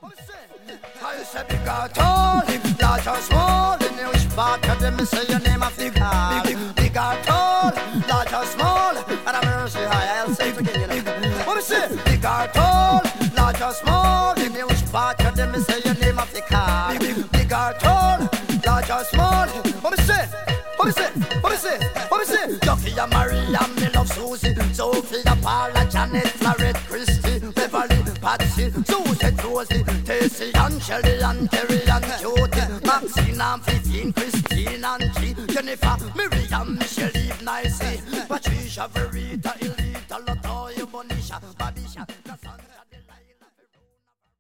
I say big or tall, large or small. In the which part of them say your name of the car. Big or tall, large or small. And I'm gonna say hi, I'll say it again, you know. What we say? Big or tall, large or small. In the which part of them say your name of the car. Big or tall, large or small. What we say? What we say? What we say? What we say? Sophia Maria, me love Susie, Sophia, Paula, Janet, Florette, Christy, Beverly, Patsy, Susie, Rosie, Tessie, and Shelly, and Terry, and Jody, Maxine, and 15, Christine, and G, Jennifer, Miriam, Michelle, Eve, Nicey, Patricia, Verita,